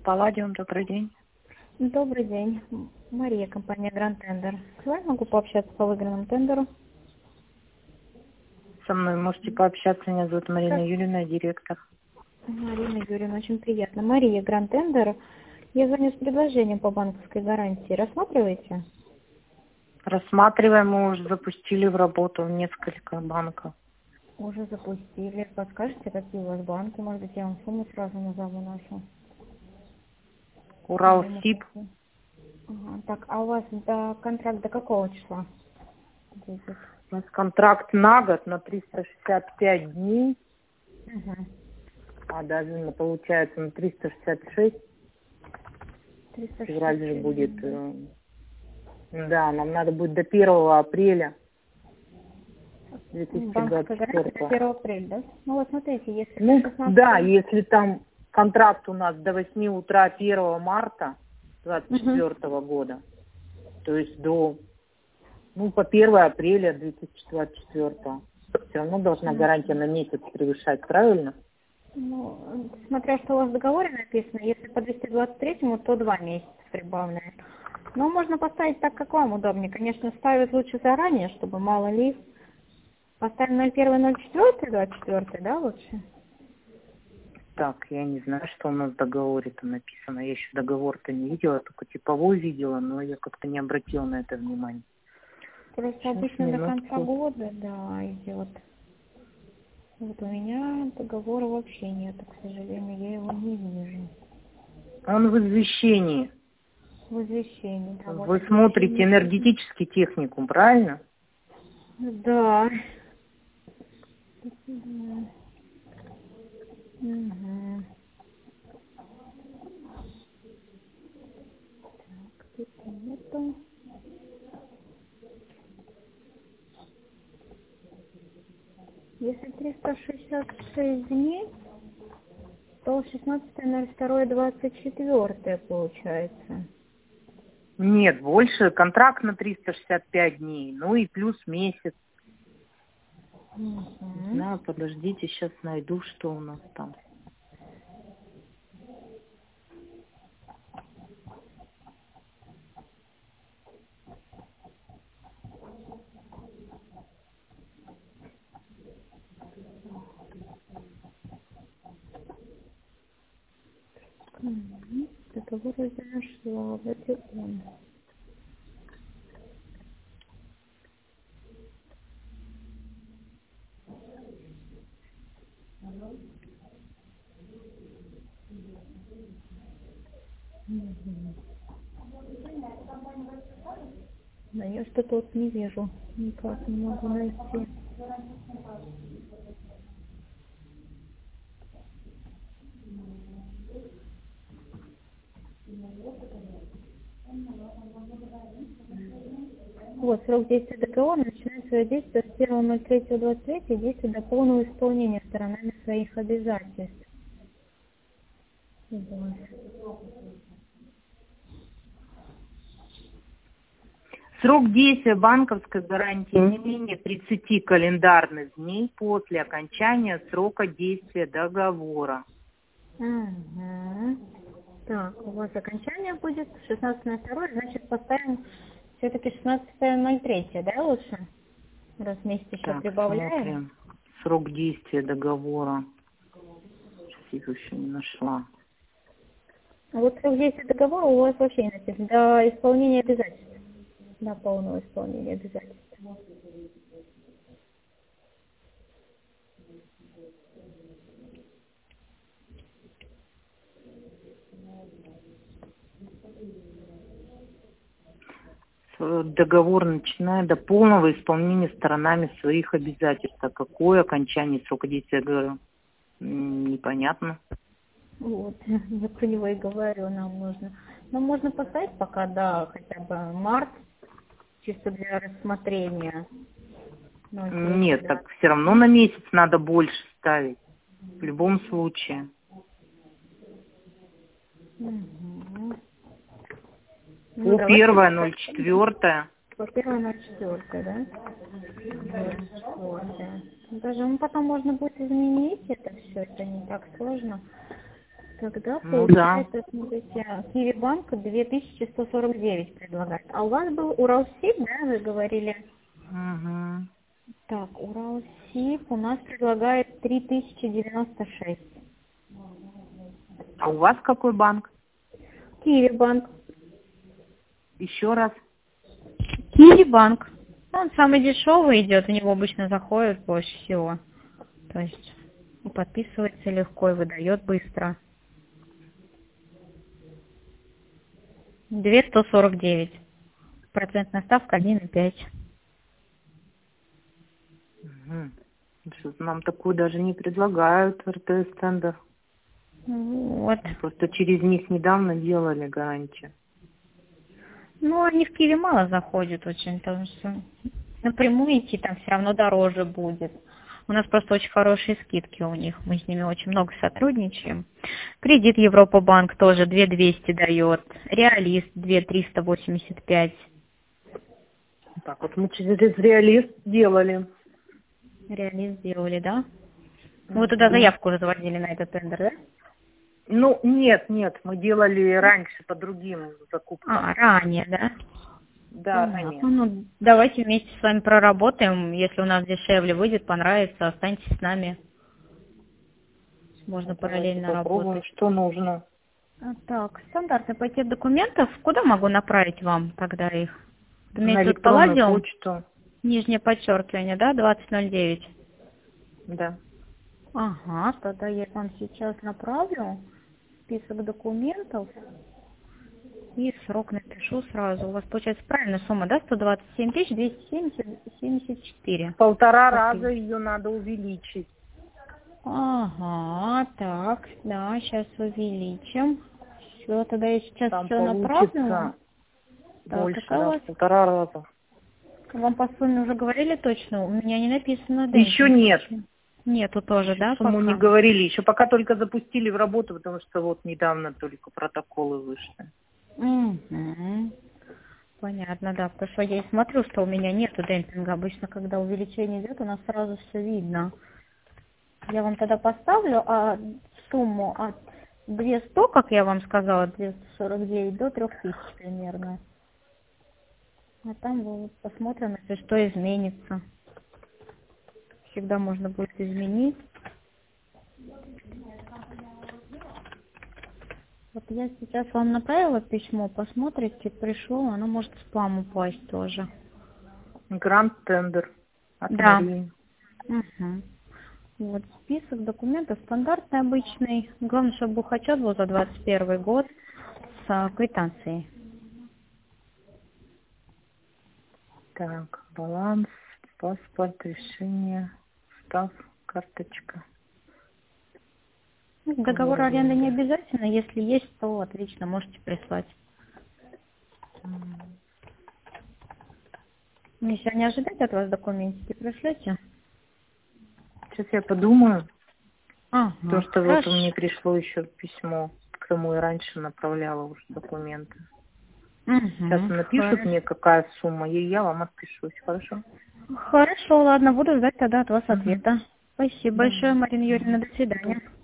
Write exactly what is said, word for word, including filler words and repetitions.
Палладиум, добрый день. Добрый день. Мария, компания Grand Tender. С вами могу пообщаться по выигранному тендеру? Со мной можете пообщаться. Меня зовут Марина Как? Юрьевна, директор. Марина Юрьевна, очень приятно. Мария, Grand Tender. Я звоню с предложением по банковской гарантии. Рассматриваете? Рассматриваем, мы уже запустили в работу несколько банков. Уже запустили. Подскажете, какие у вас банки? Может быть, я вам сумму сразу назову нашу. Уралсиб. Ага. Так, а у вас до, контракт до какого числа будет? У нас контракт на год на триста шестьдесят пять дней, Угу. а даже ну, получается на триста шестьдесят шесть. триста Февраль шестьдесят же шесть будет. дней. э, Да, нам надо будет до первого апреля две тысячи двадцать Банковская гарантия до четвёртого. первого апреля, да? Ну вот смотрите, если Ну, шестнадцатого да, если там контракт у нас до восьми утра первого марта двадцать четвёртого года, то есть до, ну, по первого апреля две тысячи двадцать четвёртого. Все равно должна гарантия на месяц превышать, правильно? Ну, смотря что у вас в договоре написано, если по двести двадцать третьему, то два месяца прибавляют. Но можно поставить так, как вам удобнее. Конечно, ставить лучше заранее, чтобы мало ли. Поставим ноль первый, ноль четвёртый, двадцать четвёртый, да, лучше? Так, я не знаю, что у нас в договоре-то написано. Я еще договор-то не видела, только типовой видела, но я как-то не обратила на это внимание. Просто Сейчас, обычно до конца минутку. года, да, идет. Вот у меня договора вообще нет, к сожалению, я его не вижу. Он в извещении. В извещении, да, вот Вы смотрите извещение. энергетический техникум, правильно? Да. Угу. Так, тут нету. Если триста шестьдесят шесть дней, то шестнадцатое ноль второе двадцать четыре получается. Нет, больше. Контракт на триста шестьдесят пять дней. Ну и плюс месяц. Угу. Не знаю, подождите, сейчас найду, что у нас там. Угу. Договор уже нашла, вот и он. Угу. Но я что-то вот не вижу, никак не могу найти. Вот, срок действия договора начинает свое действие с первого ноль третьего двадцать третьего, действие до полного исполнения сторонами своих обязательств. Вот. Срок действия банковской гарантии не менее тридцати календарных дней после окончания срока действия договора. Ага. Так, у вас окончание будет шестнадцатое ноль второе, значит поставим все-таки шестнадцатое ноль третье, да, лучше? Раз месяц еще Так, прибавляем. смотрим. Срок действия договора. Сейчас я еще не нашла. А вот срок действия договора у вас вообще не написано. До исполнения обязательств. До полного исполнения обязательств. Договор начиная до полного исполнения сторонами своих обязательств. А какое окончание срока действия договора? М, Непонятно. Вот, я про него и говорю, нам нужно. Но можно поставить пока, да, хотя бы март, чисто для рассмотрения. ноль третьего, Нет, да. так все равно на месяц надо больше ставить. В любом случае. Угу. По первое ноль четвёртое. По первое ноль четвёртое, да? ноль четвёртое. Даже ну, потом можно будет изменить это все, это не так сложно. Тогда Ну да. получается, смотрите, Киви-банк две тысячи сто сорок девять предлагает. А у вас был Уралсиб, да, вы говорили? Угу. Так, Уралсиб у нас предлагает три тысячи девяносто шесть. А у вас какой банк? Киви-банк. Еще раз. Киви-банк. Он самый дешевый идет, у него обычно заходит больше всего. То есть и подписывается легко, и выдает быстро. две тысячи сто сорок девять. Процентная ставка один и пять. Угу. Что-то нам такую даже не предлагают, эр тэ эс-тендер. Вот. Просто через них недавно делали гарантию. Ну, они в Киеве мало заходят очень, потому что напрямую идти там все равно дороже будет. У нас просто очень хорошие скидки у них, мы с ними очень много сотрудничаем. Кредит Европа-банк тоже две тысячи двести дает, Реалист две тысячи триста восемьдесят пять. Так, вот мы через Реалист делали. Реалист сделали, да? Вы туда заявку уже заводили на этот тендер, да? Ну, нет, нет, мы делали раньше по другим закупкам. А, ранее, да? Да, Понятно. ранее. Ну, давайте вместе с вами проработаем. Если у нас дешевле выйдет, понравится, останьтесь с нами. Можно Давайте параллельно попробуем, работать. что нужно. А, Так, стандартный пакет документов. Куда могу направить вам тогда их? На Имеется в виду электронную Палладиум, почту. нижнее подчеркивание, да, двадцать ноль девять? Да. Ага, тогда я вам сейчас направлю список документов и срок напишу сразу. У вас получается правильная сумма, да, сто двадцать семь тысяч двести семьдесят четыре. Полтора Окей. раза ее надо увеличить. Ага, так, да, сейчас увеличим. Все, тогда я сейчас Там все направлю. получится Так, больше, какая у да, вас? в полтора раза. Вам по сумме уже говорили точно? У меня не написано. Да, Еще нет. Нету тоже, Еще да, сумму пока? не говорили. Еще пока только запустили в работу, потому что вот недавно только протоколы вышли. Угу. Понятно, да, потому что я и смотрю, что у меня нету демпинга. Обычно, когда увеличение идет, у нас сразу все видно. Я вам тогда поставлю а, сумму от две тысячи сто, как я вам сказала, двести сорок девять, до три тысячи примерно. А там вот посмотрим, если что изменится. Всегда можно будет изменить. Вот я сейчас вам направила письмо, посмотрите, пришло, оно может в спам упасть тоже. Грант тендер от Да. Марии. Угу. Вот список документов стандартный, обычный. Главное, чтобы бухучет был за двадцать первый год с а, квитанцией. Так, баланс, паспорт, решение, став, карточка. Договор аренды не обязательно, если есть, то отлично, можете прислать. Если не ожидать от вас документики, пришлете? Сейчас я подумаю. Ага, Потому что хорошо. вот мне пришло еще письмо, к тому и раньше направляла уже документы. Угу, Сейчас напишут хорошо. мне, какая сумма, и я вам отпишусь, хорошо? Хорошо, ладно, буду ждать тогда от вас Угу. ответа. Спасибо Да. большое, Марина Юрьевна, до свидания.